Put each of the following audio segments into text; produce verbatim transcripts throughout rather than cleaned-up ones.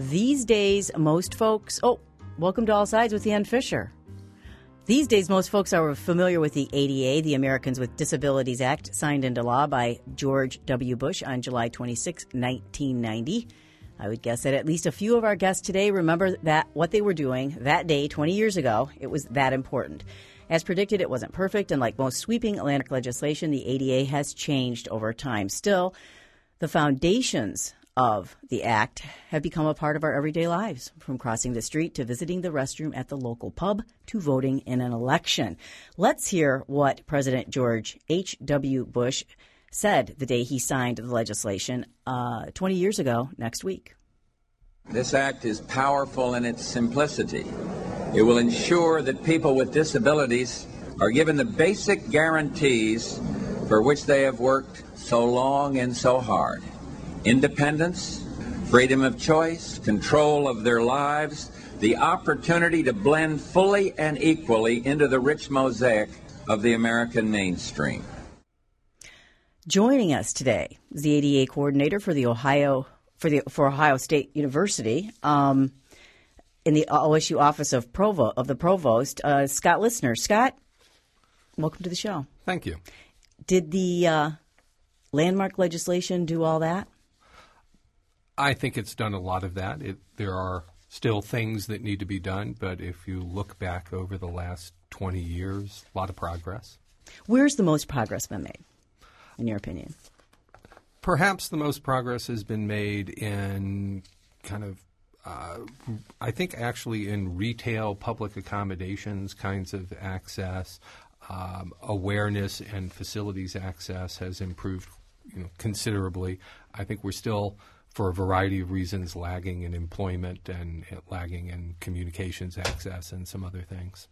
These days, most folks... Oh, welcome to All Sides with Ann Fisher. These days, most folks are familiar with the A D A, the Americans with Disabilities Act, signed into law by George W. Bush on July twenty-sixth, nineteen ninety. I would guess that at least a few of our guests today remember that what they were doing that day twenty years ago, it was that important. As predicted, it wasn't perfect, and like most sweeping Atlantic legislation, the A D A has changed over time. Still, the foundations of the act have become a part of our everyday lives, from crossing the street to visiting the restroom at the local pub to voting in an election. Let's hear what President George H W. Bush said the day he signed the legislation uh, twenty years ago next week. This act is powerful in its simplicity. It will ensure that people with disabilities are given the basic guarantees for which they have worked so long and so hard. Independence, freedom of choice, control of their lives, the opportunity to blend fully and equally into the rich mosaic of the American mainstream. Joining us today is the A D A coordinator for the Ohio for the for Ohio State University um, in the O S U Office of Provo of the Provost, uh, Scott Listner. Scott, welcome to the show. Thank you. Did the uh, landmark legislation do all that? I think it's done a lot of that. It, there are still things that need to be done, but if you look back over the last twenty years, a lot of progress. Where's the most progress been made, in your opinion? Perhaps the most progress has been made in kind of, uh, I think actually in retail public accommodations kinds of access. Um, awareness and facilities access has improved, you know, considerably. I think we're still, for a variety of reasons, lagging in employment and lagging in communications access and some other things.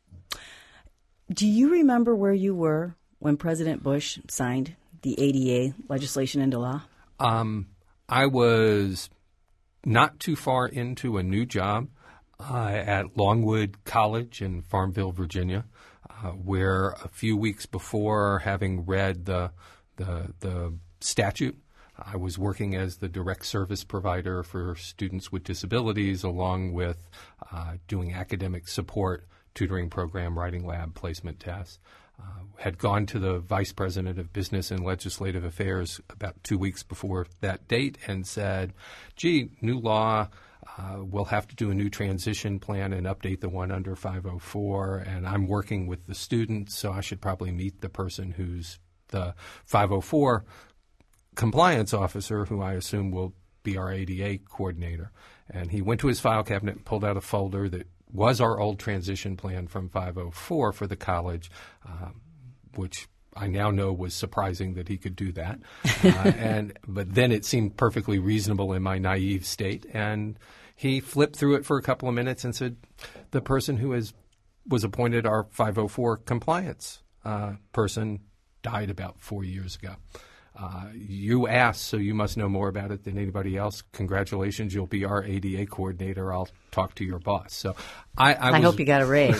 Do you remember where you were when President Bush signed the A D A legislation into law? Um, I was not too far into a new job uh, at Longwood College in Farmville, Virginia, uh, where a few weeks before, having read the the, the statute, I was working as the direct service provider for students with disabilities, along with uh, doing academic support, tutoring program, writing lab, placement tests. Uh, had gone to the vice president of business and legislative affairs about two weeks before that date and said, gee, new law, uh, we'll have to do a new transition plan and update the one under five oh four, and I'm working with the students, so I should probably meet the person who's the five oh four compliance officer, who I assume will be our A D A coordinator. And he went to his file cabinet and pulled out a folder that was our old transition plan from five oh four for the college, uh, which I now know was surprising that he could do that. Uh, and but then it seemed perfectly reasonable in my naive state. And he flipped through it for a couple of minutes and said, the person who is, was appointed our five oh four compliance uh, person died about four years ago. Uh, you asked, so you must know more about it than anybody else. Congratulations, you'll be our A D A coordinator. I'll talk to your boss. So I, I, I was, hope you got a raise.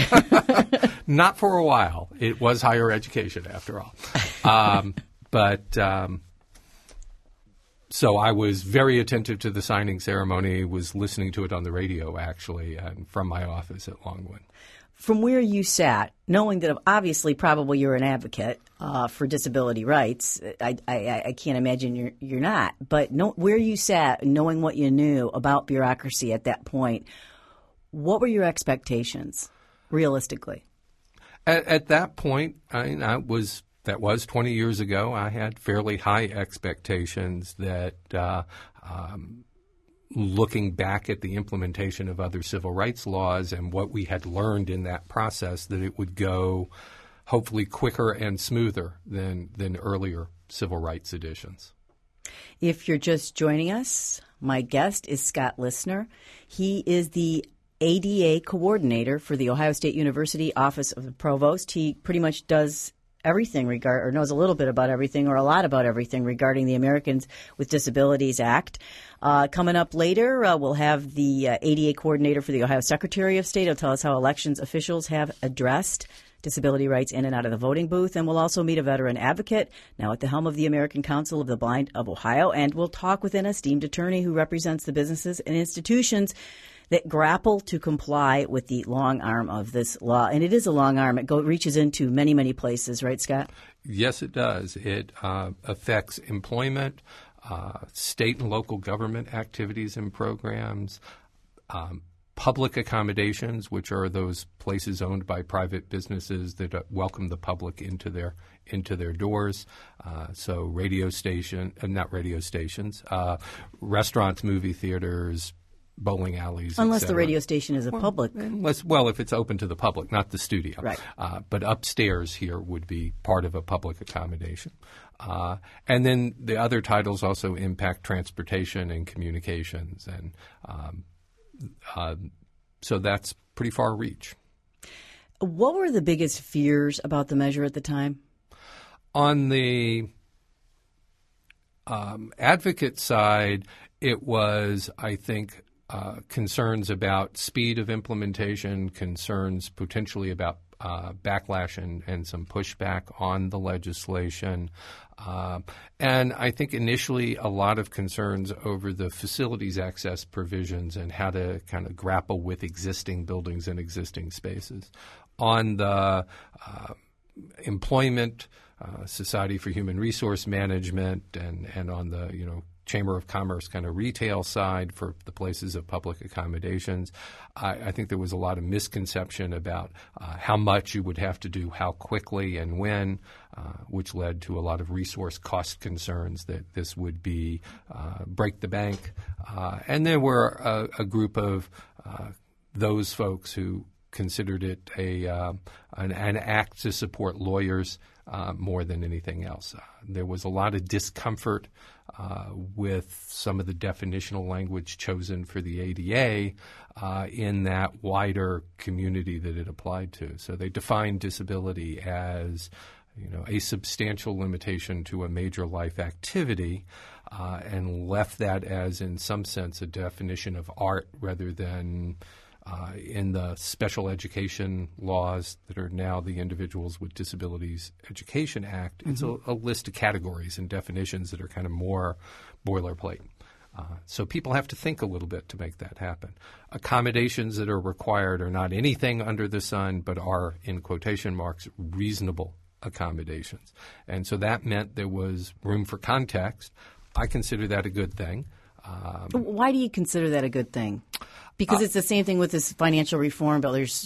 Not for a while. It was higher education, after all. Um, but um, so I was very attentive to the signing ceremony, was listening to it on the radio, actually, and from my office at Longwood. From where you sat, knowing that obviously probably you're an advocate uh, for disability rights, I, I, I can't imagine you're, you're not, but no, where you sat, knowing what you knew about bureaucracy at that point, what were your expectations, realistically? At, at that point, I, I was that was twenty years ago. I had fairly high expectations that uh, um, looking back at the implementation of other civil rights laws and what we had learned in that process, that it would go hopefully quicker and smoother than, than earlier civil rights editions. If you're just joining us, my guest is Scott Listner. He is the A D A coordinator for the Ohio State University Office of the Provost. He pretty much does everything regard or knows a little bit about everything or a lot about everything regarding the Americans with Disabilities Act. Uh, coming up later, uh, we'll have the uh, A D A coordinator for the Ohio Secretary of State. He'll tell us how elections officials have addressed disability rights in and out of the voting booth. And we'll also meet a veteran advocate, now at the helm of the American Council of the Blind of Ohio. And we'll talk with an esteemed attorney who represents the businesses and institutions that grapple to comply with the long arm of this law. And it is a long arm. It go, reaches into many, many places, right, Scott? Yes, it does. It uh, affects employment, uh, state and local government activities and programs, um, public accommodations, which are those places owned by private businesses that uh, welcome the public into their into their doors. Uh, so radio station, uh, not radio stations, uh, restaurants, movie theaters, bowling alleys, unless the radio station is a well, public. Unless, well, if it's open to the public, not the studio. Right. Uh, but upstairs here would be part of a public accommodation. Uh, and then the other titles also impact transportation and communications. And um, uh, so that's pretty far reach. What were the biggest fears about the measure at the time? On the um, advocate side, it was, I think, Uh, concerns about speed of implementation, concerns potentially about uh, backlash and, and some pushback on the legislation. Uh, and I think initially a lot of concerns over the facilities access provisions and how to kind of grapple with existing buildings and existing spaces. On the uh, employment, uh, Society for Human Resource Management, and, and on the, you know, Chamber of Commerce kind of retail side for the places of public accommodations, I, I think there was a lot of misconception about uh, how much you would have to do, how quickly and when, uh, which led to a lot of resource cost concerns that this would be uh, break the bank. Uh, and there were a, a group of uh, those folks who considered it a uh, an, an act to support lawyers uh, more than anything else. Uh, there was a lot of discomfort uh, with some of the definitional language chosen for the A D A uh, in that wider community that it applied to. So they defined disability as, you know, a substantial limitation to a major life activity, uh, and left that as, in some sense, a definition of art rather than Uh, in the special education laws that are now the Individuals with Disabilities Education Act. Mm-hmm. It's a, a list of categories and definitions that are kind of more boilerplate. Uh, so people have to think a little bit to make that happen. Accommodations that are required are not anything under the sun, but are, in quotation marks, reasonable accommodations. And so that meant there was room for context. I consider that a good thing. Um, Why do you consider that a good thing? Because uh, it's the same thing with this financial reform bill. There's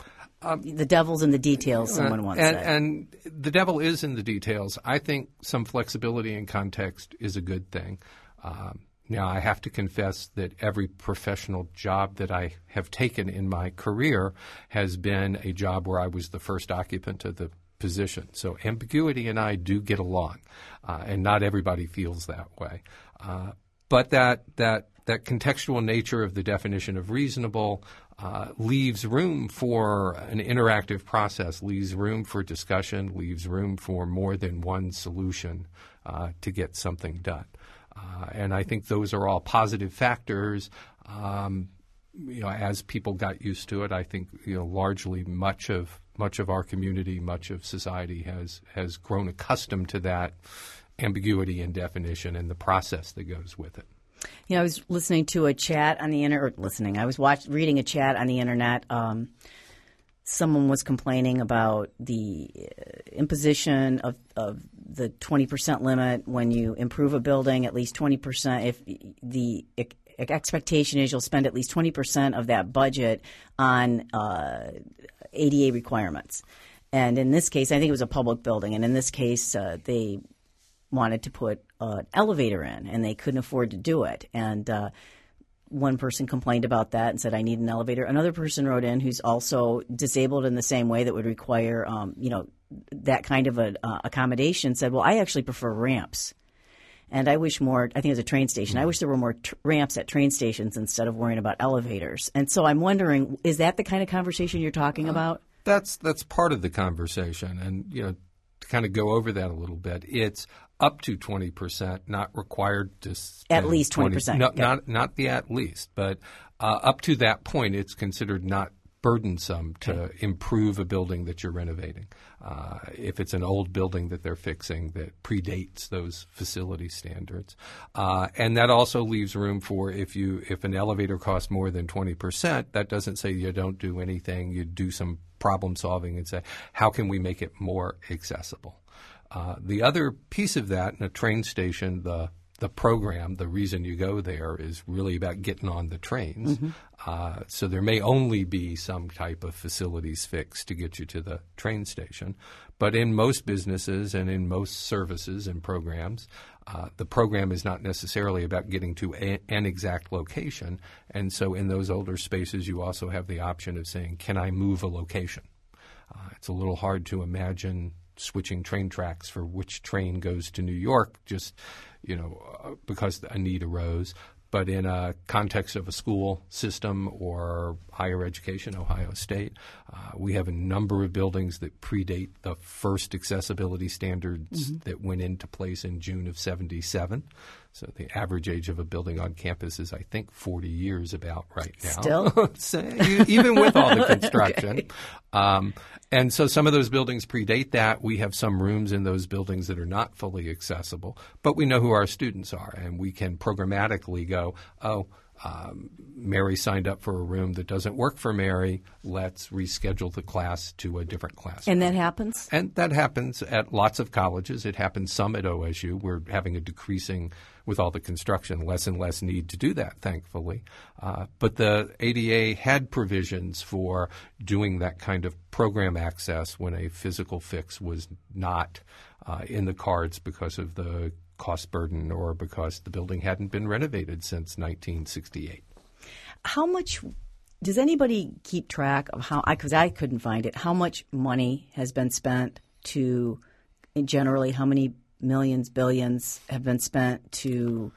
um, the devil's in the details, someone once and, said. And the devil is in the details. I think some flexibility in context is a good thing. Um, now, I have to confess that every professional job that I have taken in my career has been a job where I was the first occupant of the position. So ambiguity and I do get along, uh, and not everybody feels that way. Uh, But that that that contextual nature of the definition of reasonable uh, leaves room for an interactive process, leaves room for discussion, leaves room for more than one solution uh, to get something done. Uh, and I think those are all positive factors. Um, you know, as people got used to it, I think, you know, largely much of much of our community, much of society has has grown accustomed to that ambiguity and definition and the process that goes with it. You know, I was listening to a chat on the internet, listening, I was watch, reading a chat on the internet. Um, someone was complaining about the imposition of, of the twenty percent limit when you improve a building, at least twenty percent. If the expectation is you'll spend at least twenty percent of that budget on uh, A D A requirements. And in this case, I think it was a public building, and in this case, uh, they wanted to put an elevator in, and they couldn't afford to do it. And uh, one person complained about that and said, I need an elevator. Another person wrote in who's also disabled in the same way that would require, um, you know, that kind of an uh, accommodation, said, well, I actually prefer ramps. And I wish more – I think it was a train station. I wish there were more t- ramps at train stations instead of worrying about elevators. And so I'm wondering, is that the kind of conversation you're talking uh, about? That's that's part of the conversation. And, you know, to kind of go over that a little bit, it's up to twenty percent, not required to spend at least twenty percent. No, not, not the at least, but uh, up to that point, it's considered not burdensome to improve a building that you're renovating. Uh, if it's an old building that they're fixing that predates those facility standards. Uh, and that also leaves room for if you if an elevator costs more than twenty percent, that doesn't say you don't do anything. You do some problem solving and say, how can we make it more accessible? Uh, the other piece of that in a train station, the The program, the reason you go there is really about getting on the trains. Mm-hmm. Uh, so there may only be some type of facilities fix to get you to the train station. But in most businesses and in most services and programs, uh, the program is not necessarily about getting to a, an exact location. And so in those older spaces, you also have the option of saying, can I move a location? Uh, it's a little hard to imagine switching train tracks for which train goes to New York just, you know, uh, because a need arose. But in a context of a school system or higher education, Ohio State, uh, we have a number of buildings that predate the first accessibility standards mm-hmm. that went into place in June of seventy-seven. So the average age of a building on campus is, I think, forty years about right now. Still? So, even with all the construction. Okay. Um, and so some of those buildings predate that. We have some rooms in those buildings that are not fully accessible, but we know who our students are, and we can programmatically go, oh, um, Mary signed up for a room that doesn't work for Mary. Let's reschedule the class to a different class. And that happens? And that happens at lots of colleges. It happens some at O S U. We're having a decreasing, with all the construction, less and less need to do that, thankfully. Uh, but the A D A had provisions for doing that kind of program access when a physical fix was not uh, in the cards because of the cost burden or because the building hadn't been renovated since nineteen sixty-eight. How much does anybody keep track of how, because I, I couldn't find it, how much money has been spent to, generally, how many millions, billions have been spent to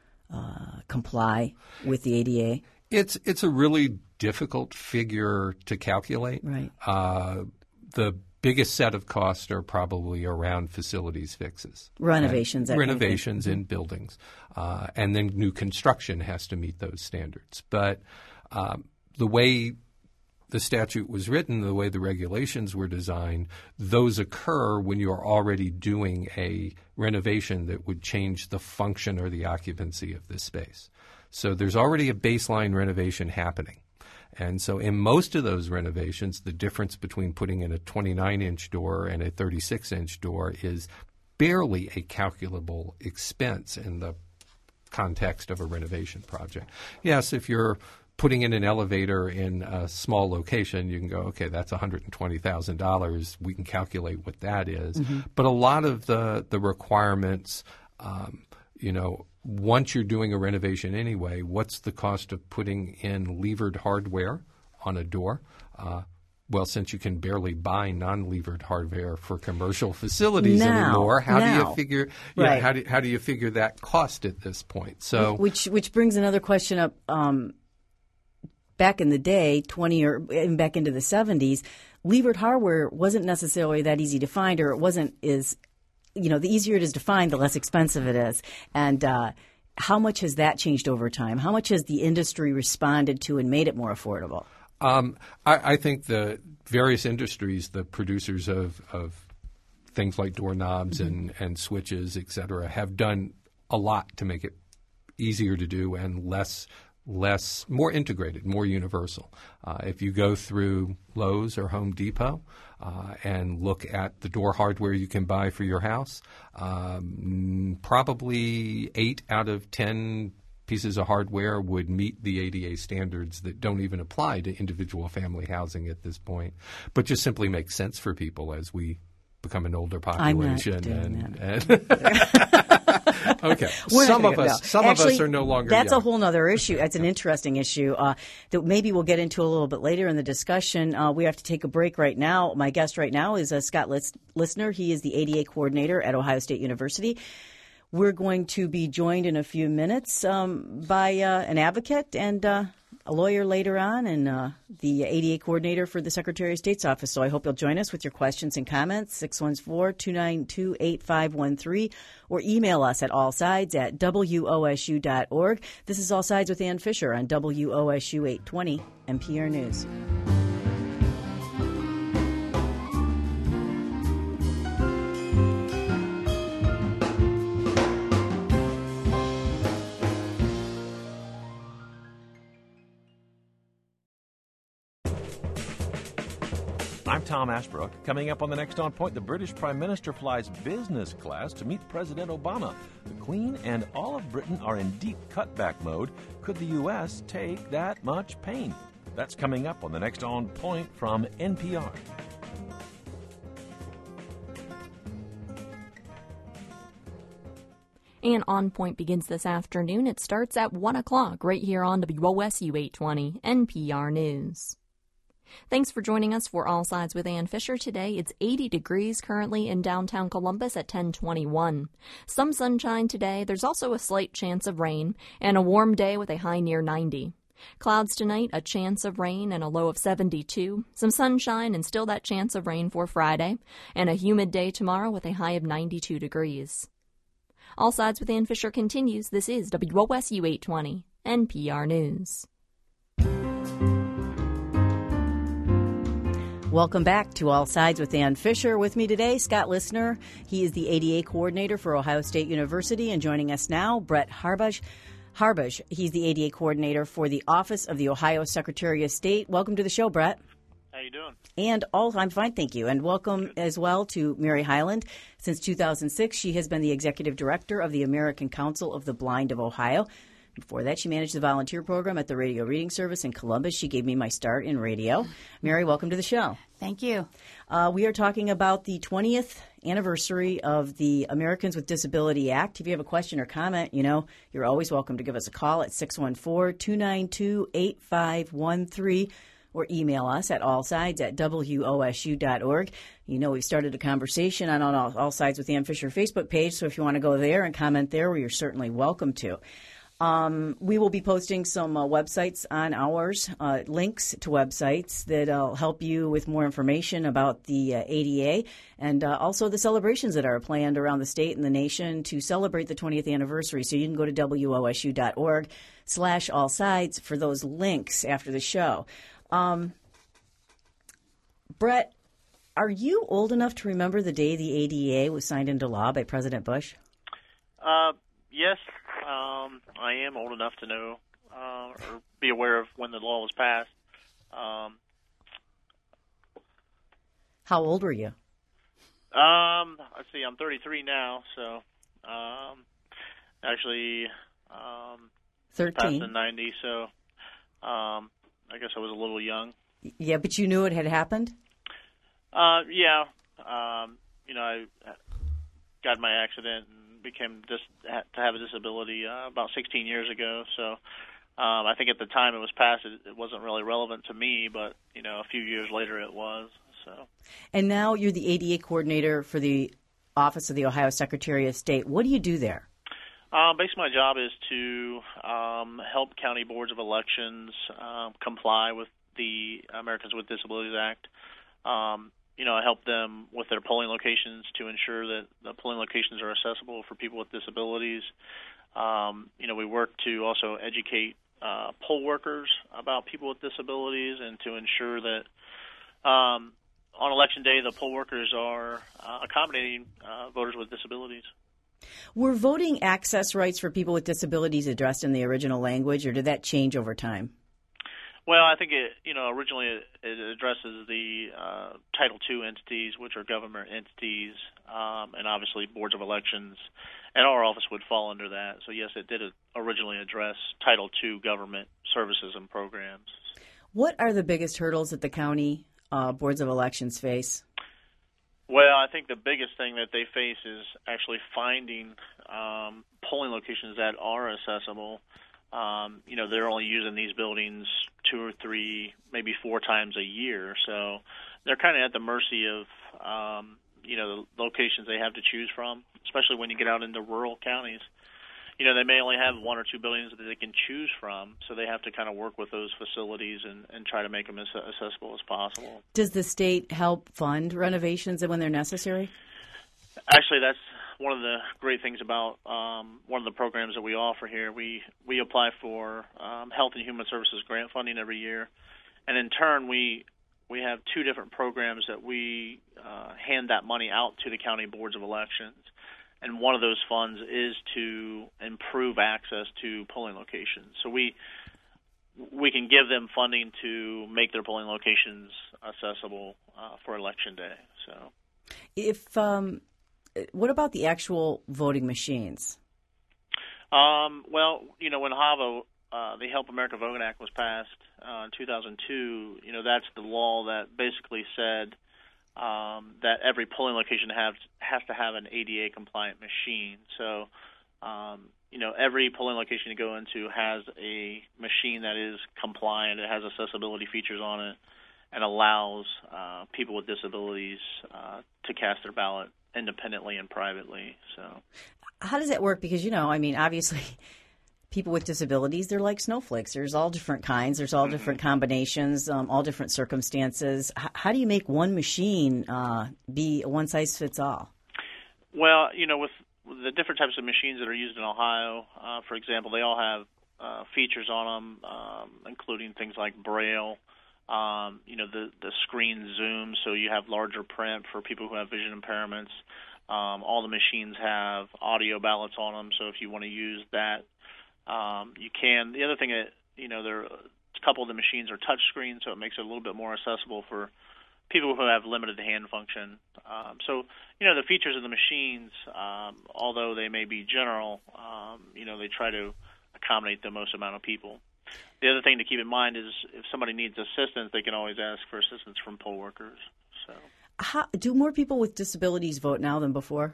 uh, comply with the A D A? It's, it's a really difficult figure to calculate. Right. Uh, the biggest set of costs are probably around facilities fixes. Renovations. Renovations in buildings. Uh, and then new construction has to meet those standards. But um, the way the statute was written, the way the regulations were designed, those occur when you're already doing a renovation that would change the function or the occupancy of this space. So there's already a baseline renovation happening. And so in most of those renovations, the difference between putting in a twenty-nine inch door and a thirty-six inch door is barely a calculable expense in the context of a renovation project. Yes, if you're putting in an elevator in a small location, you can go, okay, that's one hundred twenty thousand dollars. We can calculate what that is. Mm-hmm. But a lot of the, the requirements, um, you know, once you're doing a renovation anyway, what's the cost of putting in levered hardware on a door? Uh, well, since you can barely buy non-levered hardware for commercial facilities now, anymore, how now. do you figure? Yeah, right. how do how do you figure that cost at this point? So, which which brings another question up. Um, back in the day, twenty or even back into the seventies, levered hardware wasn't necessarily that easy to find, or it wasn't as You know, the easier it is to find, the less expensive it is. And uh, how much has that changed over time? How much has the industry responded to and made it more affordable? Um, I, I think the various industries, the producers of, of things like doorknobs mm-hmm. and, and switches, et cetera, have done a lot to make it easier to do and less less, more integrated, more universal. Uh, if you go through Lowe's or Home Depot uh, and look at the door hardware you can buy for your house, um, probably eight out of ten pieces of hardware would meet the A D A standards that don't even apply to individual family housing at this point, but just simply make sense for people as we become an older population. I'm not doing and, that. and Okay. We're some of us, no. some Actually, of us are no longer That's young. a whole other issue. That's an interesting issue uh, that maybe we'll get into a little bit later in the discussion. Uh, we have to take a break right now. My guest right now is uh, Scott Lis- Listner. He is the A D A coordinator at Ohio State University. We're going to be joined in a few minutes um, by uh, an advocate and uh, a lawyer later on, and uh, the A D A coordinator for the Secretary of State's office. So I hope you'll join us with your questions and comments, six one four, two nine two, eight five one three, or email us at allsides at W O S U dot org. This is All Sides with Ann Fisher on W O S U eight twenty N P R News. I'm Tom Ashbrook. Coming up on the next On Point, the British Prime Minister flies business class to meet President Obama. The Queen and all of Britain are in deep cutback mode. Could the U S take that much pain? That's coming up on the next On Point from N P R. And On Point begins this afternoon. It starts at one o'clock right here on W O S U eight twenty, N P R News. Thanks for joining us for All Sides with Ann Fisher today. It's eighty degrees currently in downtown Columbus at ten twenty-one. Some sunshine today. There's also a slight chance of rain and a warm day with a high near ninety. Clouds tonight, a chance of rain and a low of seventy-two. Some sunshine and still that chance of rain for Friday. And a humid day tomorrow with a high of ninety-two degrees. All Sides with Ann Fisher continues. This is W O S U eight twenty, N P R News. Welcome back to All Sides with Ann Fisher. With me today, Scott Listner. He is the A D A coordinator for Ohio State University. And joining us now, Brett Harbaugh. Harbaugh, he's the A D A coordinator for the Office of the Ohio Secretary of State. Welcome to the show, Brett. How you doing? And all, I'm fine, thank you. And welcome as well to Mary Hyland. Since two thousand six, she has been the executive director of the American Council of the Blind of Ohio. Before that, she managed the volunteer program at the Radio Reading Service in Columbus. She gave me my start in radio. Mary, welcome to the show. Thank you. Uh, we are talking about the twentieth anniversary of the Americans with Disability Act. If you have a question or comment, you know, you're always welcome to give us a call at six one four, two nine two, eight five one three. Or email us at allsides at W O S U dot org. You know, we've started a conversation on All, All Sides with the Ann Fisher Facebook page, so if you want to go there and comment there, you're certainly welcome to. Um, we will be posting some uh, websites on ours, uh, links to websites that will help you with more information about the uh, A D A and uh, also the celebrations that are planned around the state and the nation to celebrate the twentieth anniversary. So you can go to W O S U dot org slash all sides for those links after the show. Um, Brett, are you old enough to remember the day the A D A was signed into law by President Bush? Uh, yes, um, I am old enough to know uh, or be aware of when the law was passed. Um, How old were you? Um, let's see, I'm thirty-three now, so um, actually um, thirteen. passed in ninety, so um, I guess I was a little young. Yeah, but you knew it had happened? Uh, yeah. Um, you know, I got in my accident and became dis- to have a disability uh, about sixteen years ago. So um, I think at the time it was passed, it, it wasn't really relevant to me, but, you know, a few years later it was. So. And now you're the A D A coordinator for the Office of the Ohio Secretary of State. What do you do there? Um, basically, my job is to um, help county boards of elections um, comply with the Americans with Disabilities Act. Um, you know, I help them with their polling locations to ensure that the polling locations are accessible for people with disabilities. Um, you know, we work to also educate uh, poll workers about people with disabilities and to ensure that um, on Election Day the poll workers are uh, accommodating uh, voters with disabilities. Were voting access rights for people with disabilities addressed in the original language, or did that change over time? Well, I think it, you know, originally it, it addresses the uh, Title two entities, which are government entities, um, and obviously boards of elections, and our office would fall under that. So, yes, it did originally address Title two government services and programs. What are the biggest hurdles that the county uh, boards of elections face? Well, I think the biggest thing that they face is actually finding um, polling locations that are accessible. Um, you know, they're only using these buildings two or three, maybe four times a year. So they're kind of at the mercy of, um, you know, the locations they have to choose from, especially when you get out into rural counties. You know, they may only have one or two buildings that they can choose from, so they have to kind of work with those facilities and, and try to make them as accessible as possible. Does the state help fund renovations when they're necessary? Actually, that's one of the great things about um, one of the programs that we offer here. We, we apply for um, Health and Human Services grant funding every year, and in turn we we have two different programs that we uh, hand that money out to the county boards of elections. And one of those funds is to improve access to polling locations. So we we can give them funding to make their polling locations accessible uh, for Election Day. So, if um, what about the actual voting machines? Um, well, you know, when HAVA, uh, the Help America Vote Act, was passed uh, in two thousand two, you know, that's the law that basically said um, that every polling location have, has to have an A D A-compliant machine. So, um, you know, every polling location you go into has a machine that is compliant. It has accessibility features on it and allows uh, people with disabilities uh, to cast their ballot independently and privately. So, how does that work? Because, you know, I mean, obviously, people with disabilities, they're like snowflakes. There's all different kinds. There's all mm-hmm. different combinations, um, all different circumstances. H- how do you make one machine uh, be a one-size-fits-all? Well, you know, with the different types of machines that are used in Ohio, uh, for example, they all have uh, features on them, um, including things like Braille. Um, you know, the, the screen zooms, so you have larger print for people who have vision impairments. Um, all the machines have audio ballots on them, so if you want to use that, um, you can. The other thing that, you know, there a couple of the machines are touch screen, so it makes it a little bit more accessible for people who have limited hand function. Um, so, you know, the features of the machines, um, although they may be general, um, you know, they try to accommodate the most amount of people. The other thing to keep in mind is if somebody needs assistance, they can always ask for assistance from poll workers. So, How, do more people with disabilities vote now than before?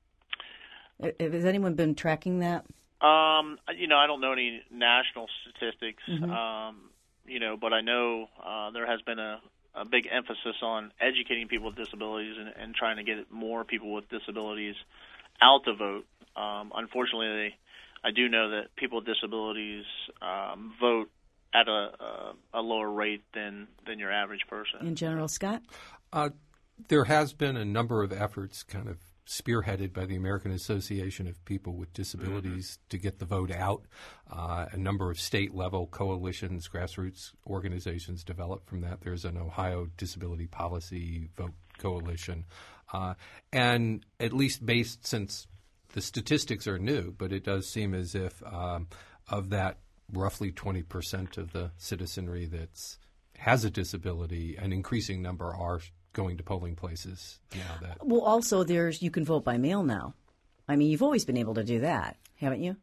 Has anyone been tracking that? Um, you know, I don't know any national statistics, Mm-hmm. um, you know, but I know uh, there has been a a big emphasis on educating people with disabilities and, and trying to get more people with disabilities out to vote. Um, unfortunately, they, I do know that people with disabilities um, vote at a, a, a lower rate than, than your average person. In general, Scott? Uh, there has been a number of efforts kind of spearheaded by the American Association of People with Disabilities mm-hmm. to get the vote out. Uh, a number of state-level coalitions, grassroots organizations developed from that. There's an Ohio Disability Policy Vote Coalition. Uh, and at least based, since the statistics are new, but it does seem as if um, of that roughly twenty percent of the citizenry that has a disability, an increasing number are going to polling places now. That well, also there's you can vote by mail now. I mean, you've always been able to do that, haven't you?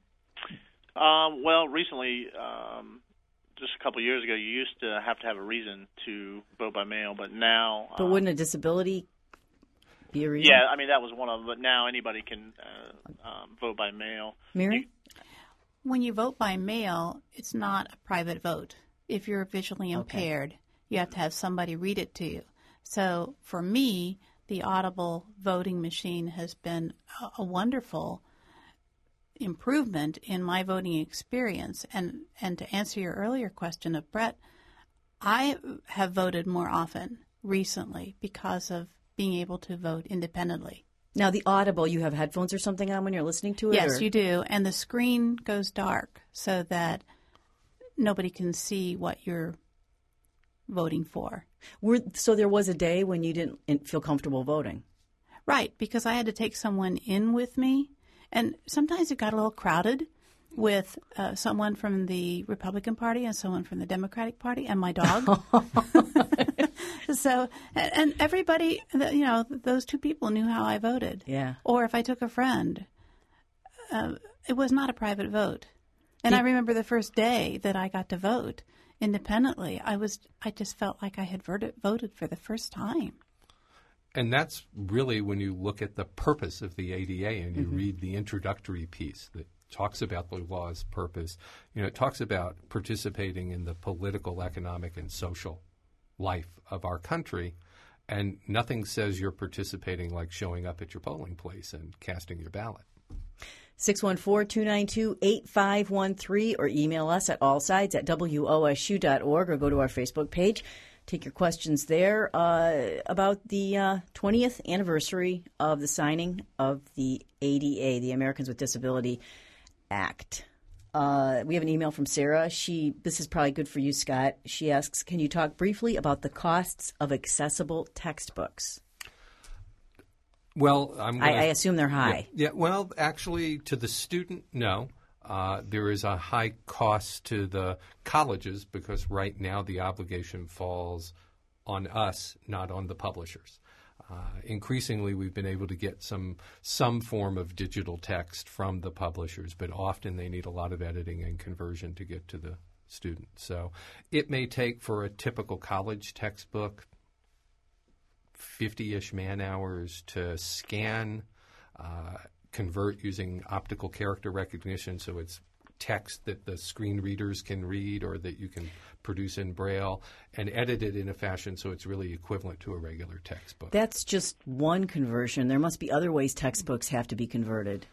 Um, well, recently, um, just a couple of years ago, you used to have to have a reason to vote by mail, but now. But um, wouldn't a disability be a reason? Yeah, I mean that was one of them. But now anybody can uh, um, vote by mail. Mary? You, when you vote by mail, it's not a private vote. If you're visually impaired, okay. you have to have somebody read it to you. So for me, the Audible voting machine has been a, a wonderful improvement in my voting experience. And, and to answer your earlier question of Brett, I have voted more often recently because of being able to vote independently. Now, the Audible, you have headphones or something on when you're listening to it? Yes, or? you do. And the screen goes dark so that nobody can see what you're voting for. Were, so there was a day when you didn't feel comfortable voting? Right, because I had to take someone in with me. And sometimes it got a little crowded with uh, someone from the Republican Party and someone from the Democratic Party and my dog. So, and everybody, you know, those two people knew how I voted. Yeah. Or if I took a friend, uh, it was not a private vote. And I remember the first day that I got to vote independently, I was, I just felt like I had voted, voted for the first time. And that's really when you look at the purpose of the A D A and you mm-hmm. read the introductory piece that talks about the law's purpose. You know, it talks about participating in the political, economic, and social life of our country, and nothing says you're participating like showing up at your polling place and casting your ballot. six one four, two nine two, eight five one three or email us at allsides at W O S U dot org or go to our Facebook page. Take your questions there uh, about the uh, twentieth anniversary of the signing of the A D A, the Americans with Disability Act. Uh, we have an email from Sarah. She, this is probably good for you, Scott. She asks, can you talk briefly about the costs of accessible textbooks? Well, I'm gonna, I, I assume they're high. Yeah, yeah, well, actually, to the student, no. Uh, there is a high cost to the colleges because right now the obligation falls on us, not on the publishers. Uh, increasingly, we've been able to get some some form of digital text from the publishers, but often they need a lot of editing and conversion to get to the student. So it may take for a typical college textbook fifty-ish man-hours to scan, uh, convert using optical character recognition, so it's text that the screen readers can read or that you can produce in Braille, and edit it in a fashion so it's really equivalent to a regular textbook. That's just one conversion. There must be other ways textbooks have to be converted.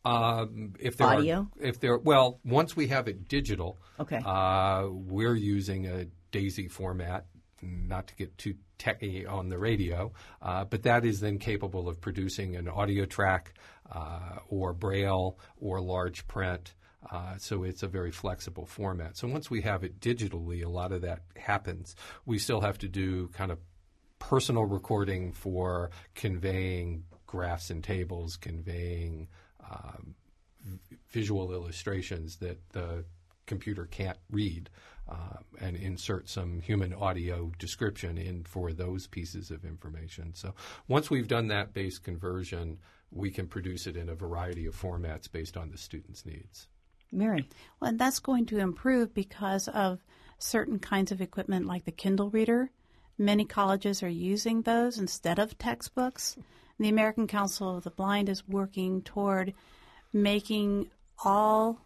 Um, if there Audio? Are, if there, well, once we have it digital, Okay. uh, we're using a DAISY format, not to get too techy on the radio, uh, but that is then capable of producing an audio track uh, or Braille or large print. Uh, so it's a very flexible format. So once we have it digitally, a lot of that happens. We still have to do kind of personal recording for conveying graphs and tables, conveying um, v- visual illustrations that the computer can't read, uh, and insert some human audio description in for those pieces of information. So once we've done that base conversion, we can produce it in a variety of formats based on the student's needs. Mary. Well, and that's going to improve because of certain kinds of equipment like the Kindle Reader. Many colleges are using those instead of textbooks. The American Council of the Blind is working toward making all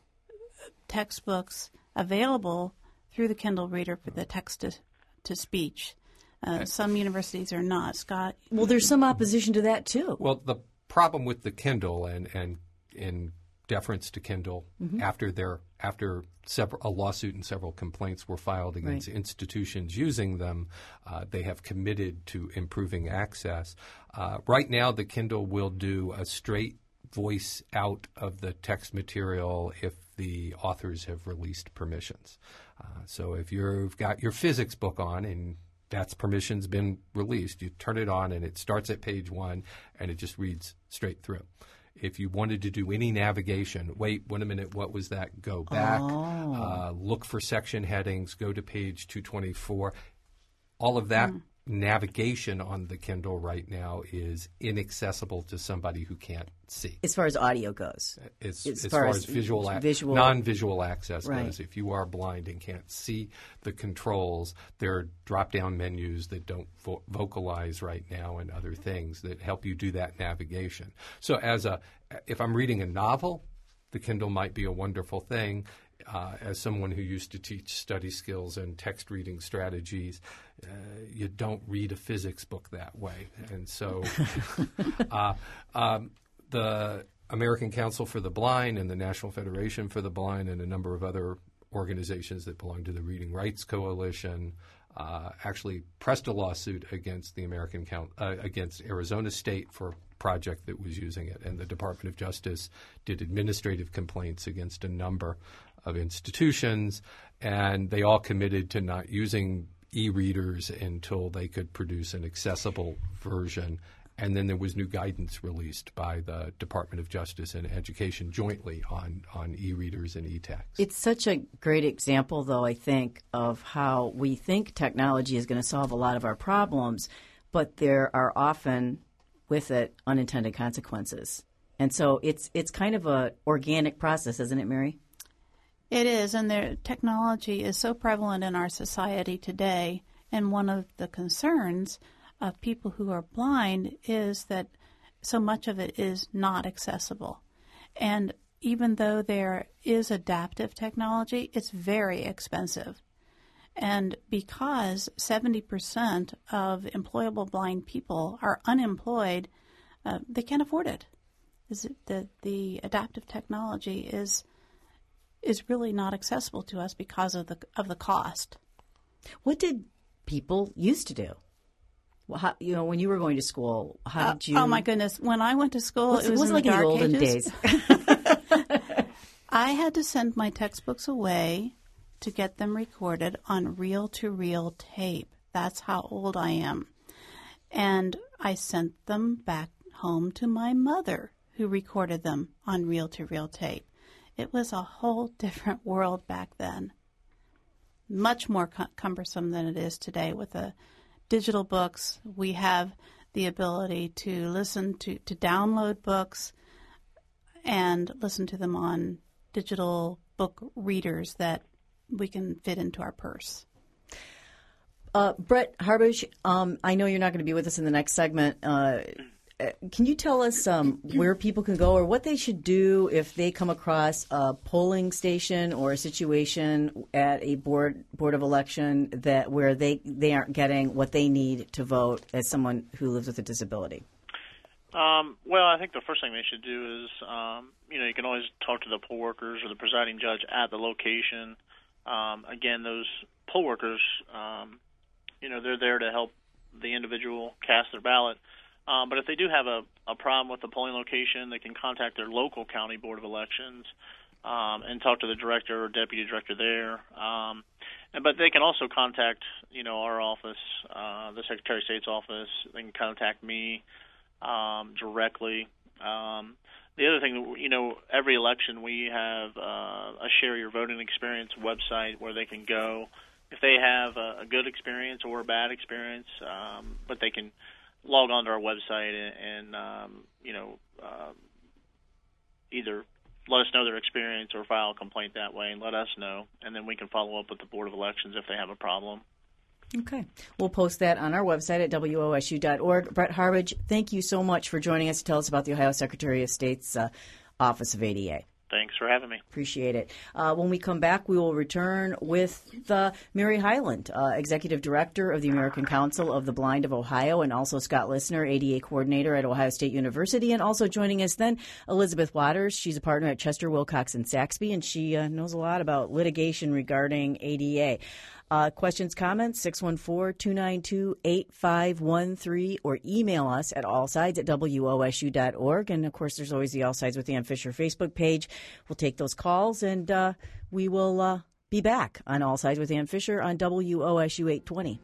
textbooks available through the Kindle Reader for the text-to-speech. Uh, some universities are not. Scott? Well, there's some opposition to that, too. Well, the problem with the Kindle and, and in deference to Kindle, mm-hmm. after their after several, a lawsuit and several complaints were filed against right. institutions using them, uh, they have committed to improving access. Uh, right now, the Kindle will do a straight voice out of the text material if the authors have released permissions. Uh, so if you've got your physics book on and that's permission's been released, you turn it on and it starts at page one and it just reads straight through. If you wanted to do any navigation, wait, wait a minute, what was that? Go back, oh. uh, look for section headings, go to page two twenty-four. All of that mm. navigation on the Kindle right now is inaccessible to somebody who can't see. As far as audio goes. As, as, as far, far as, as visual, ac- visual non-visual access right. goes. If you are blind and can't see the controls, there are drop-down menus that don't vo- vocalize right now and other things that help you do that navigation. So as a, if I'm reading a novel, the Kindle might be a wonderful thing. Uh, as someone who used to teach study skills and text reading strategies, uh, you don't read a physics book that way. And so uh, um, the American Council for the Blind and the National Federation for the Blind and a number of other organizations that belong to the Reading Rights Coalition uh, actually pressed a lawsuit against the American Count, uh, against Arizona State for a project that was using it. And the Department of Justice did administrative complaints against a number of institutions, and they all committed to not using e-readers until they could produce an accessible version. And then there was new guidance released by the Department of Justice and Education jointly on, on e-readers and e-text. It's such a great example, though, I think, of how we think technology is going to solve a lot of our problems, but there are often, with it, unintended consequences. And so it's it's kind of a organic process, isn't it, Mary? It is, and the technology is so prevalent in our society today, and one of the concerns of people who are blind is that so much of it is not accessible. And even though there is adaptive technology, it's very expensive. And because seventy percent of employable blind people are unemployed, uh, they can't afford it. Is it the, the adaptive technology is is really not accessible to us because of the of the cost. What did people used to do? Well, how, you know, when you were going to school, how uh, did you? Oh my goodness! When I went to school, What's, it was, was in like the dark in the olden ages. days. I had to send my textbooks away to get them recorded on reel-to-reel tape. That's how old I am, and I sent them back home to my mother, who recorded them on reel-to-reel tape. It was a whole different world back then. Much more cu- cumbersome than it is today. With the digital books, we have the ability to listen to, to download books and listen to them on digital book readers that we can fit into our purse. Uh, Brett Harbage, um, I know you're not going to be with us in the next segment. Uh, can you tell us um, where people can go or what they should do if they come across a polling station or a situation at a board board of election that where they, they aren't getting what they need to vote as someone who lives with a disability? Um, well, I think the first thing they should do is, um, you know, you can always talk to the poll workers or the presiding judge at the location. Um, again, those poll workers, um, you know, they're there to help the individual cast their ballot. Um, but if they do have a, a problem with the polling location, they can contact their local county board of elections um, and talk to the director or deputy director there. Um, and, but they can also contact, you know, our office, uh, the Secretary of State's office. They can contact me um, directly. Um, the other thing, you know, every election we have uh, a Share Your Voting Experience website where they can go if they have a, a good experience or a bad experience, um, but they can log on to our website and, and um, you know, uh, either let us know their experience or file a complaint that way and let us know, and then we can follow up with the Board of Elections if they have a problem. Okay. We'll post that on our website at W O S U dot org. Brett Harbage, thank you so much for joining us to tell us about the Ohio Secretary of State's uh, Office of A D A. Thanks for having me. Appreciate it. Uh, when we come back, we will return with uh, Mary Hyland, uh, Executive Director of the American Council of the Blind of Ohio, and also Scott Lissner, A D A Coordinator at Ohio State University. And also joining us then, Elizabeth Waters. She's a partner at Chester, Wilcox, and Saxby, and she uh, knows a lot about litigation regarding A D A. Uh, questions, comments, six one four, two nine two, eight five one three, or email us at allsides at W O S U dot org. And, of course, there's always the All Sides with Ann Fisher Facebook page. We'll take those calls, and uh, we will uh, be back on All Sides with Ann Fisher on W O S U eight twenty.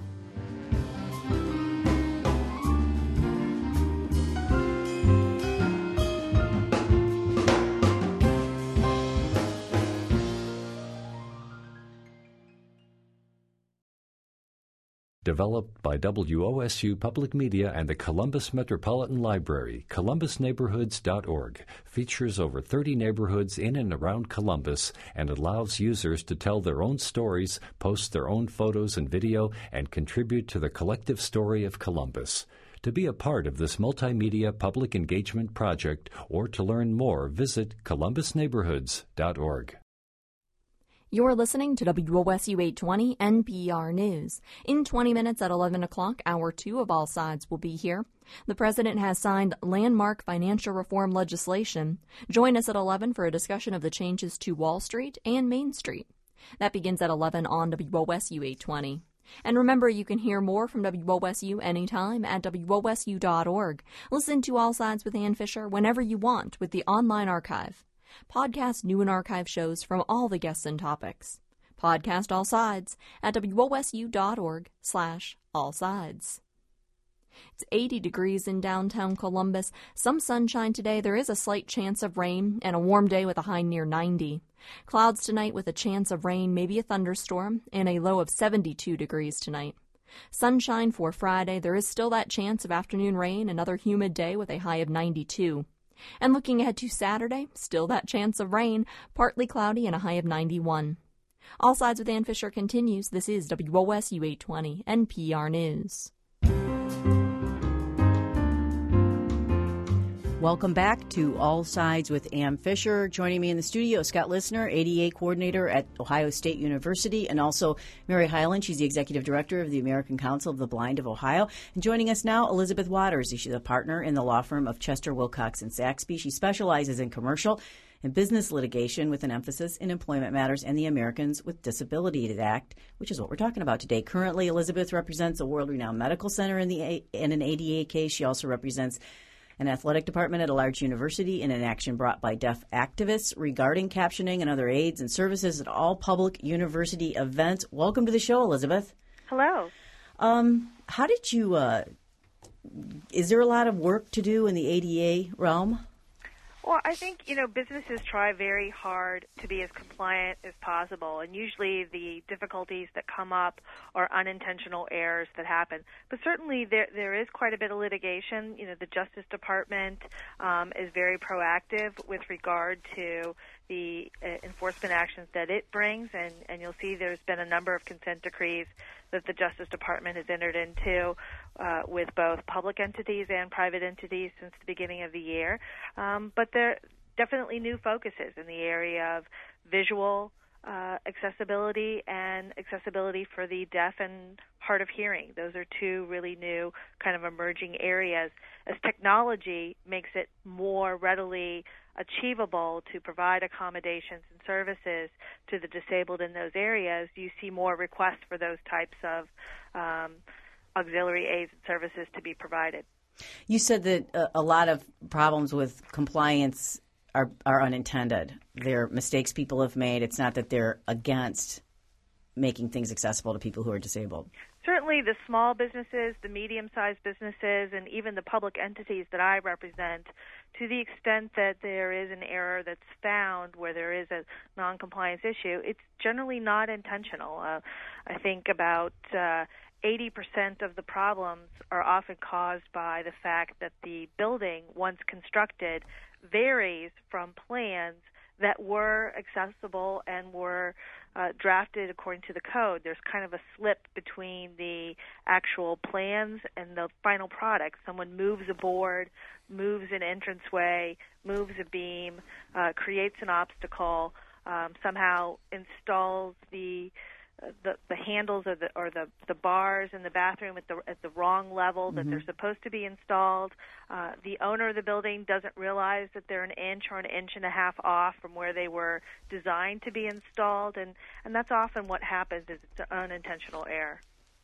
Developed by W O S U Public Media and the Columbus Metropolitan Library, columbus neighborhoods dot org features over thirty neighborhoods in and around Columbus and allows users to tell their own stories, post their own photos and video, and contribute to the collective story of Columbus. To be a part of this multimedia public engagement project or to learn more, visit columbus neighborhoods dot org. You're listening to W O S U eight twenty N P R News. In twenty minutes at eleven o'clock, Hour two of All Sides will be here. The President has signed landmark financial reform legislation. Join us at eleven for a discussion of the changes to Wall Street and Main Street. That begins at eleven on W O S U eight twenty. And remember, you can hear more from W O S U anytime at W O S U dot org. Listen to All Sides with Ann Fisher whenever you want with the online archive. Podcast new and archive shows from all the guests and topics. Podcast All Sides at W O S U dot org slash all sides. It's eighty degrees in downtown Columbus. Some sunshine today. There is a slight chance of rain and a warm day with a high near ninety. Clouds tonight with a chance of rain, maybe a thunderstorm, and a low of seventy-two degrees tonight. Sunshine for Friday. There is still that chance of afternoon rain, another humid day with a high of ninety-two. And looking ahead to Saturday, still that chance of rain, partly cloudy and a high of ninety-one. All Sides with Ann Fisher continues. This is W O S U eight twenty N P R News. Welcome back to All Sides with Ann Fisher. Joining me in the studio, Scott Lissner, A D A Coordinator at Ohio State University, and also Mary Hyland. She's the Executive Director of the American Council of the Blind of Ohio. And joining us now, Elizabeth Waters. She's a partner in the law firm of Chester, Wilcox, and Saxby. She specializes in commercial and business litigation with an emphasis in employment matters and the Americans with Disabilities Act, which is what we're talking about today. Currently, Elizabeth represents a world-renowned medical center in, the in an A D A case. She also represents an athletic department at a large university in an action brought by deaf activists regarding captioning and other aids and services at all public university events. Welcome to the show, Elizabeth. Hello. Um, how did you, uh, is there a lot of work to do in the A D A realm? Well, I think, you know, businesses try very hard to be as compliant as possible, and usually the difficulties that come up are unintentional errors that happen. But certainly there there is quite a bit of litigation. You know, the Justice Department um, is very proactive with regard to the uh, enforcement actions that it brings, and, and you'll see there's been a number of consent decrees that the Justice Department has entered into uh, with both public entities and private entities since the beginning of the year. Um, but there are definitely new focuses in the area of visual uh, accessibility and accessibility for the deaf and hard of hearing. Those are two really new kind of emerging areas. As technology makes it more readily achievable to provide accommodations and services to the disabled in those areas, you see more requests for those types of um, auxiliary aids and services to be provided. You said that uh, a lot of problems with compliance are, are unintended. They're mistakes people have made. It's not that they're against making things accessible to people who are disabled. Certainly the small businesses, the medium-sized businesses, and even the public entities that I represent, to the extent that there is an error that's found where there is a non-compliance issue, it's generally not intentional. Uh, I think about uh, eighty percent of the problems are often caused by the fact that the building, once constructed, varies from plans that were accessible and were uh, drafted according to the code. There's kind of a slip between the actual plans and the final product. Someone moves a board, moves an entranceway, moves a beam, uh, creates an obstacle, um, somehow installs the The, the handles or the or the, the bars in the bathroom at the at the wrong level that mm-hmm. they're supposed to be installed. Uh, the owner of the building doesn't realize that they're an inch or an inch and a half off from where they were designed to be installed, and, and that's often what happens is it's an unintentional error.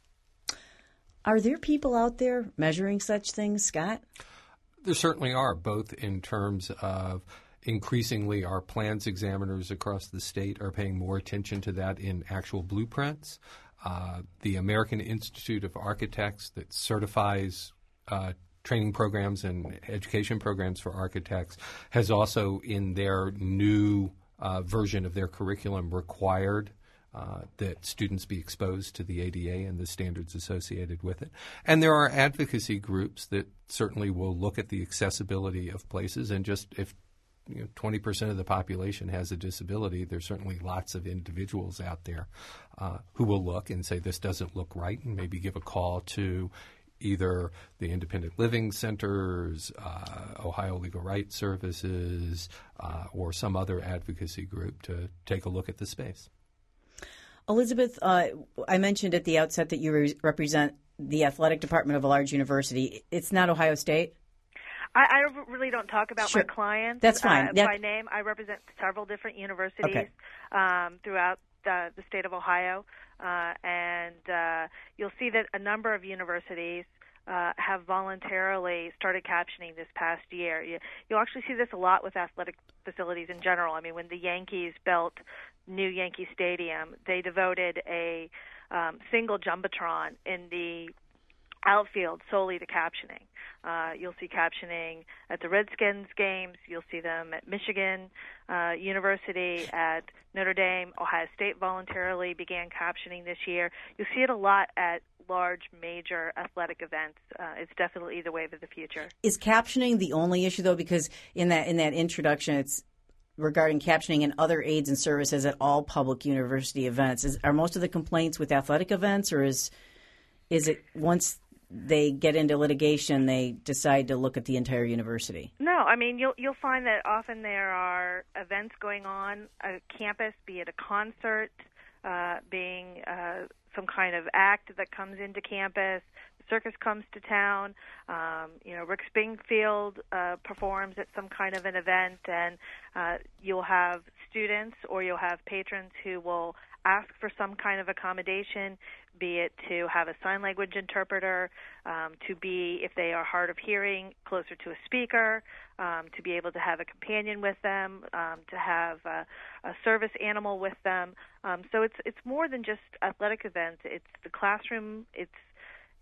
Are there people out there measuring such things, Scott? There certainly are, both in terms of increasingly, our plans examiners across the state are paying more attention to that in actual blueprints. Uh, the American Institute of Architects that certifies uh, training programs and education programs for architects has also, in their new uh, version of their curriculum, required Uh, that students be exposed to the A D A and the standards associated with it. And there are advocacy groups that certainly will look at the accessibility of places, and just if you know, twenty percent of the population has a disability, there's certainly lots of individuals out there uh, who will look and say this doesn't look right, and maybe give a call to either the Independent Living Centers, uh, Ohio Legal Rights Services, uh, or some other advocacy group to take a look at the space. Elizabeth, uh, I mentioned at the outset that you re- represent the athletic department of a large university. It's not Ohio State? I, I really don't talk about sure. my clients That's fine. Uh, that... by name. I represent several different universities okay. um, throughout the, the state of Ohio, uh, and uh, you'll see that a number of universities Uh, have voluntarily started captioning this past year. You, you'll actually see this a lot with athletic facilities in general. I mean, when the Yankees built new Yankee Stadium, they devoted a um, single jumbotron in the outfield solely to captioning. Uh, you'll see captioning at the Redskins games. You'll see them at Michigan uh, University, at Notre Dame. Ohio State voluntarily began captioning this year. You'll see it a lot at large, major athletic events. Uh, it's definitely the wave of the future. Is captioning the only issue, though? Because in that in that introduction, it's regarding captioning and other aids and services at all public university events. Is, are most of the complaints with athletic events, or is is it once they get into litigation, they decide to look at the entire university? No, I mean, you'll you'll find that often there are events going on at campus, be it a concert, uh, being uh, some kind of act that comes into campus. The circus comes to town. Um, you know, Rick Springfield uh, performs at some kind of an event, and uh, you'll have students or you'll have patrons who will ask for some kind of accommodation, be it to have a sign language interpreter, um, to be, if they are hard of hearing, closer to a speaker, um, to be able to have a companion with them, um, to have a, a service animal with them. Um, so it's it's more than just athletic events. It's the classroom. It's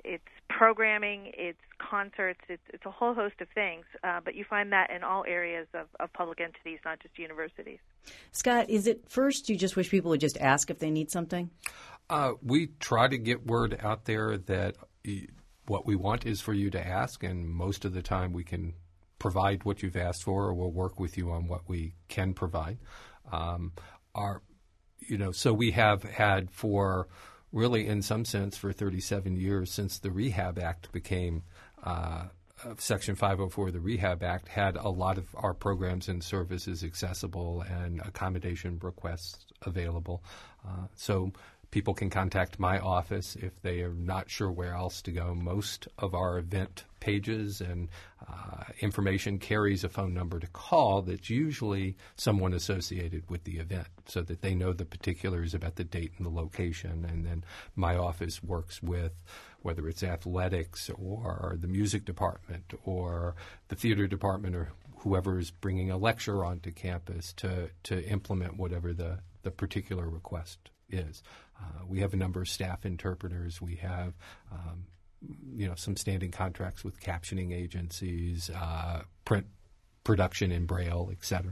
it's programming, it's concerts, it's, it's a whole host of things. Uh, but you find that in all areas of, of public entities, not just universities. Scott, is it first you just wish people would just ask if they need something? Uh, we try to get word out there that what we want is for you to ask, and most of the time we can provide what you've asked for, or we'll work with you on what we can provide. Um, our, you know, so we have had for really, in some sense, for thirty-seven years since the Rehab Act became uh, Section five oh four of the Rehab Act, had a lot of our programs and services accessible and accommodation requests available. Uh, so people can contact my office if they are not sure where else to go. Most of our event pages and uh, information carries a phone number to call that's usually someone associated with the event, so that they know the particulars about the date and the location. And then my office works with whether it's athletics or the music department or the theater department or whoever is bringing a lecture onto campus to, to implement whatever the, the particular request is. Uh, we have a number of staff interpreters. We have, um, you know, some standing contracts with captioning agencies, uh, print production in Braille, et cetera.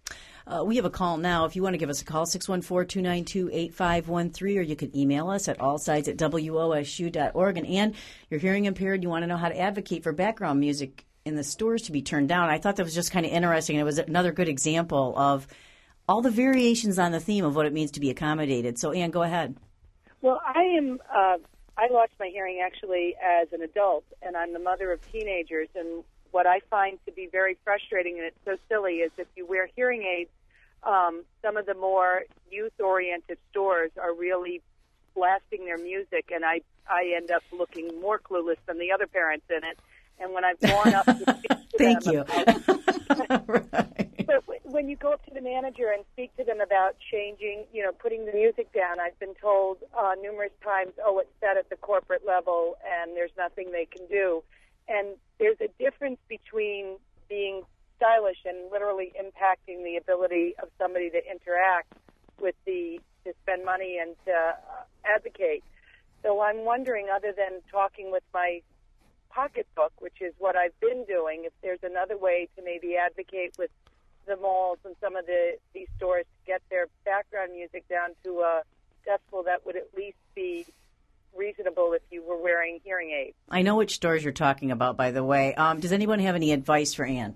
Uh, we have a call now. If you want to give us a call, six one four, two nine two, eight five one three, or you can email us at allsides at w o s u dot org. And Ann, you're hearing impaired. You want to know how to advocate for background music in the stores to be turned down. I thought that was just kind of interesting. It was another good example of all the variations on the theme of what it means to be accommodated. So, Ann, go ahead. Well, I am. Uh, I lost my hearing actually as an adult, and I'm the mother of teenagers. And what I find to be very frustrating, and it's so silly, is if you wear hearing aids, um, some of the more youth-oriented stores are really blasting their music, and I I end up looking more clueless than the other parents in it. And when I've gone up to speak to Thank them you. about, Right. But when you go up to the manager and speak to them about changing, you know, putting the music down, I've been told uh, numerous times, oh, it's set at the corporate level and there's nothing they can do. And there's a difference between being stylish and literally impacting the ability of somebody to interact with the, to spend money and to uh, advocate. So I'm wondering, other than talking with my pocketbook, which is what I've been doing, if there's another way to maybe advocate with the malls and some of the these stores to get their background music down to a decibel that would at least be reasonable if you were wearing hearing aids. I know which stores you're talking about, by the way. Um, does anyone have any advice for Ann?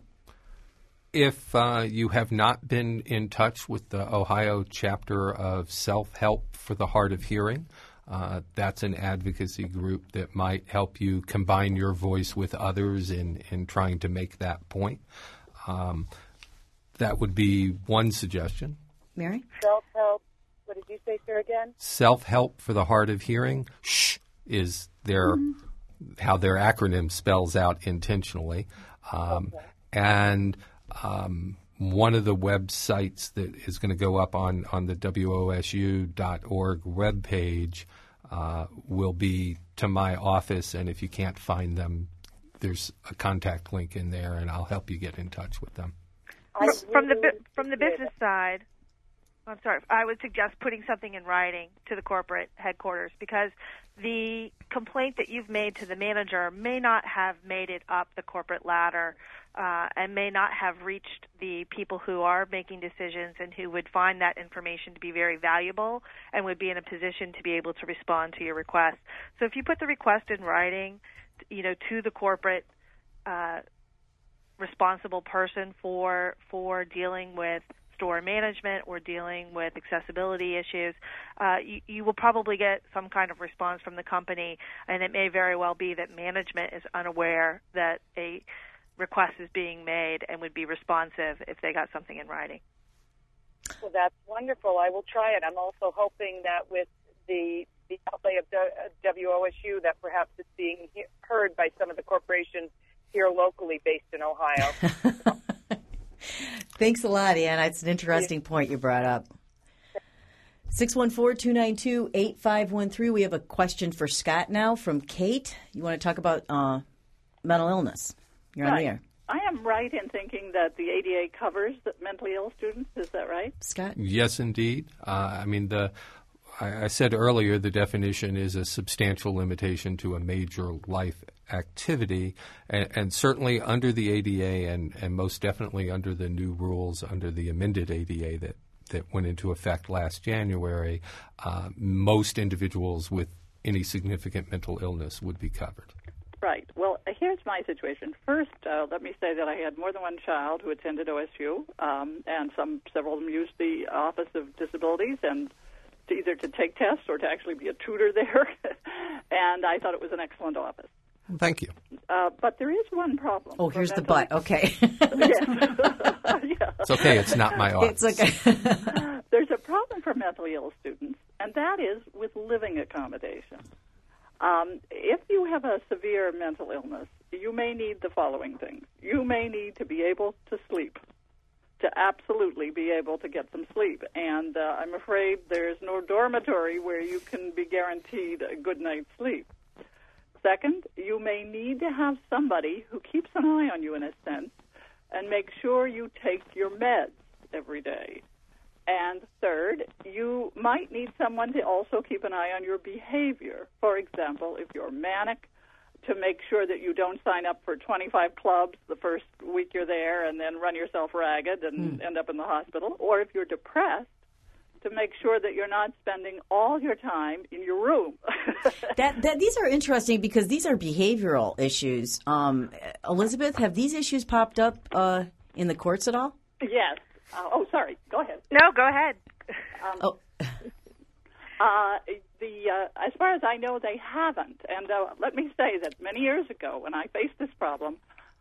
If uh, you have not been in touch with the Ohio chapter of Self-Help for the Hard of Hearing, uh, that's an advocacy group that might help you combine your voice with others in, in trying to make that point. Um, that would be one suggestion. Mary? Self-help. What did you say, sir, again? Self-Help for the Hard of Hearing, SH, is their mm-hmm. how their acronym spells out intentionally. Um, okay. And um, one of the websites that is going to go up on, on the W O S U dot org webpage uh, will be to my office, and if you can't find them, there's a contact link in there, and I'll help you get in touch with them. I From the really from the business side, I'm sorry, I would suggest putting something in writing to the corporate headquarters, because the complaint that you've made to the manager may not have made it up the corporate ladder uh, and may not have reached the people who are making decisions and who would find that information to be very valuable and would be in a position to be able to respond to your request. So if you put the request in writing, you know, to the corporate uh, responsible person for for dealing with store management or dealing with accessibility issues, uh, you, you will probably get some kind of response from the company, and it may very well be that management is unaware that a request is being made and would be responsive if they got something in writing. Well, that's wonderful. I will try it. I'm also hoping that with the the outlay of W O S U that perhaps it's being he- heard by some of the corporations here locally based in Ohio. Thanks a lot, Ann. It's an interesting point you brought up. six one four, two nine two, eight five one three. We have a question for Scott now from Kate. You want to talk about uh, mental illness. You're right. on the air. I am right in thinking that the A D A covers the mentally ill students. Is that right? Scott? Yes, indeed. Uh, I mean, the I, I said earlier the definition is a substantial limitation to a major life activity, and, and certainly under the A D A and, and most definitely under the new rules under the amended A D A that, that went into effect last January, uh, most individuals with any significant mental illness would be covered. Right. Well, here's my situation. First, uh, let me say that I had more than one child who attended O S U, um, and some several of them used the Office of Disabilities, and to either to take tests or to actually be a tutor there. And I thought it was an excellent office. Thank you. Uh, but there is one problem. Oh, here's the but. Okay. Yeah. It's okay. It's not my office. It's okay. There's a problem for mentally ill students, and that is with living accommodation. Um, if you have a severe mental illness, you may need the following things. You may need to be able to sleep, to absolutely be able to get some sleep. And uh, I'm afraid there's no dormitory where you can be guaranteed a good night's sleep. Second, you may need to have somebody who keeps an eye on you in a sense and make sure you take your meds every day. And third, you might need someone to also keep an eye on your behavior. For example, if you're manic, to make sure that you don't sign up for twenty-five clubs the first week you're there and then run yourself ragged and mm. end up in the hospital. Or if you're depressed, to make sure that you're not spending all your time in your room. that, that These are interesting because these are behavioral issues. Um, Elizabeth, have these issues popped up uh, in the courts at all? Yes. Uh, oh, sorry. Go ahead. No, go ahead. Um, oh. uh, the uh, as far as I know, they haven't. And uh, let me say that many years ago, when I faced this problem,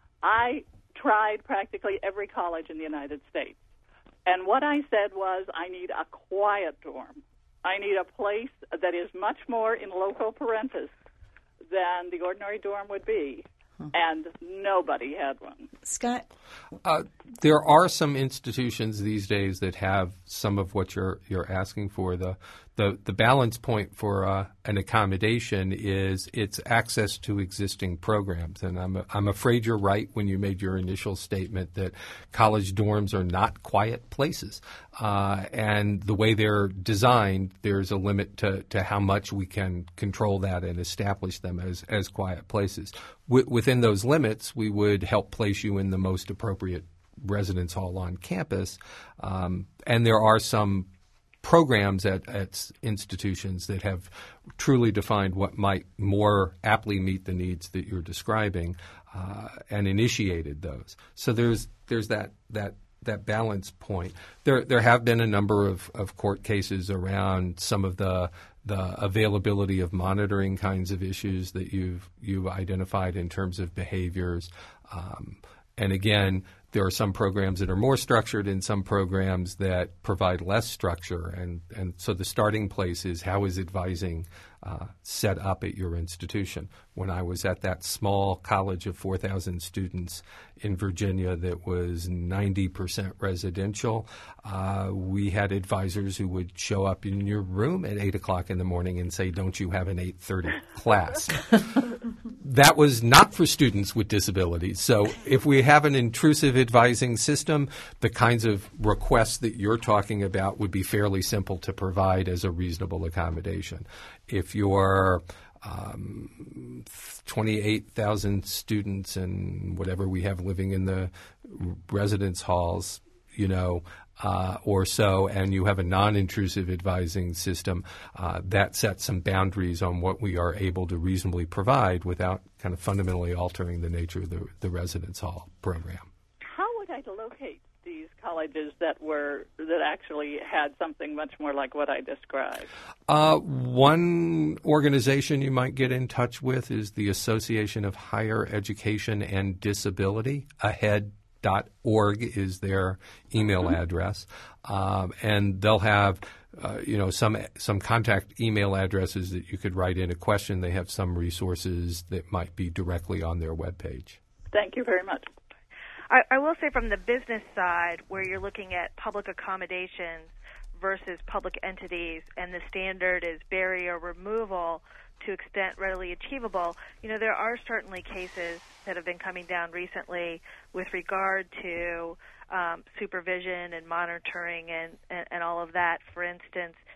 I tried practically every college in the United States. And what I said was, I need a quiet dorm. I need a place that is much more in loco parentis than the ordinary dorm would be. Huh. And nobody had one. Scott? Uh, there are some institutions these days that have some of what you're you're asking for. The the, the balance point for uh, an accommodation is its access to existing programs. And I'm I'm afraid you're right when you made your initial statement that college dorms are not quiet places. Uh, and the way they're designed, there's a limit to, to how much we can control that and establish them as, as quiet places. W- within those limits, we would help place you in the most appropriate residence hall on campus. Um, and there are some programs at, at institutions that have truly defined what might more aptly meet the needs that you're describing uh, and initiated those. So there's there's that that that balance point. There there have been a number of, of court cases around some of the the availability of monitoring kinds of issues that you've you've identified in terms of behaviors. Um, and again, there are some programs that are more structured and some programs that provide less structure. And, and so the starting place is how is advising uh, set up at your institution. When I was at that small college of four thousand students in Virginia that was ninety percent residential, uh, we had advisors who would show up in your room at eight o'clock in the morning and say, don't you have an eight thirty class? That was not for students with disabilities. So if we have an intrusive advising system, the kinds of requests that you're talking about would be fairly simple to provide as a reasonable accommodation. If you're um, twenty-eight thousand students and whatever we have living in the residence halls, you know, uh, or so, and you have a non-intrusive advising system, uh, that sets some boundaries on what we are able to reasonably provide without kind of fundamentally altering the nature of the, the residence hall program. How would I locate these colleges that were that actually had something much more like what I described? Uh, one organization you might get in touch with is the Association of Higher Education and Disability, A H E D dot org is their email mm-hmm. address, um, and they'll have uh, you know some some contact email addresses that you could write in a question. They have some resources that might be directly on their webpage. Thank you very much. I, I will say from the business side, where you're looking at public accommodations versus public entities, and the standard is barrier removal to extent readily achievable, you know, there are certainly cases that have been coming down recently with regard to um, supervision and monitoring and, and, and all of that. For instance,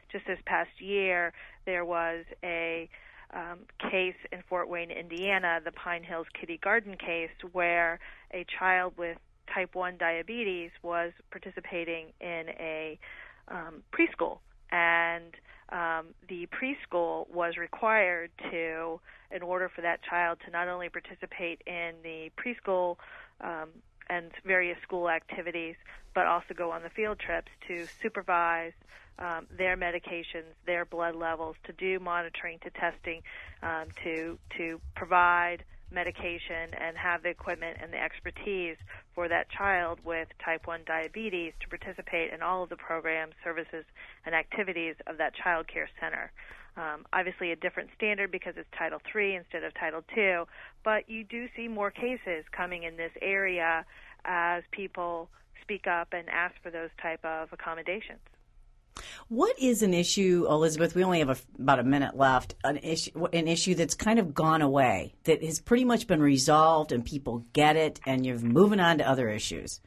just this past year, there was a um, case in Fort Wayne, Indiana, the Pine Hills Kitty Garden case, where a child with type one diabetes was participating in a um, preschool. And um, the preschool was required to, in order for that child to not only participate in the preschool um, and various school activities, but also go on the field trips to supervise um, their medications, their blood levels, to do monitoring, to testing, um, to to provide medication and have the equipment and the expertise for that child with type one diabetes to participate in all of the programs, services, and activities of that child care center. Um, obviously a different standard because it's Title three instead of Title two, but you do see more cases coming in this area as people speak up and ask for those type of accommodations. What is an issue, Elizabeth? We only have a, about a minute left. An issue, an issue that's kind of gone away, that has pretty much been resolved, and people get it, and you're moving on to other issues.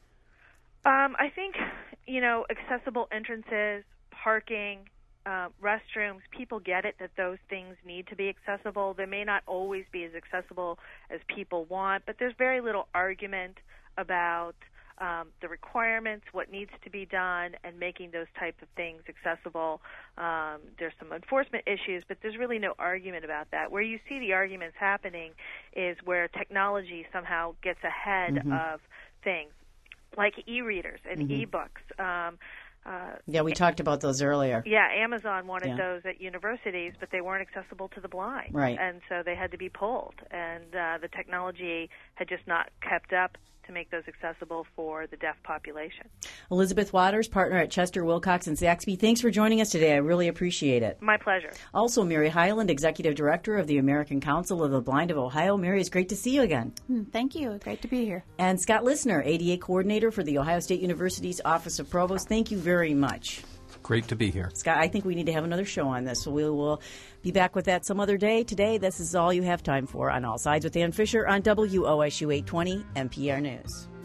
Um, I think, you know, accessible entrances, parking, uh, restrooms. People get it that those things need to be accessible. They may not always be as accessible as people want, but there's very little argument about Um, the requirements, what needs to be done, and making those types of things accessible. Um, there's some enforcement issues, but there's really no argument about that. Where you see the arguments happening is where technology somehow gets ahead mm-hmm. of things, like e-readers and mm-hmm. e-books. Um, uh, yeah, we talked about those earlier. Yeah, Amazon wanted yeah. those at universities, but they weren't accessible to the blind. Right. And so they had to be pulled, and uh, the technology had just not kept up to make those accessible for the deaf population. Elizabeth Waters, partner at Chester, Wilcox and Saxby, thanks for joining us today. I really appreciate it. My pleasure. Also, Mary Hyland, Executive Director of the American Council of the Blind of Ohio. Mary, it's great to see you again. Thank you. Great to be here. And Scott Lissner, A D A Coordinator for the Ohio State University's Office of Provost. Thank you very much. Great to be here. Scott, I think we need to have another show on this, so we will be back with that some other day. Today, this is all you have time for on All Sides with Ann Fisher on W O S U eight twenty N P R News.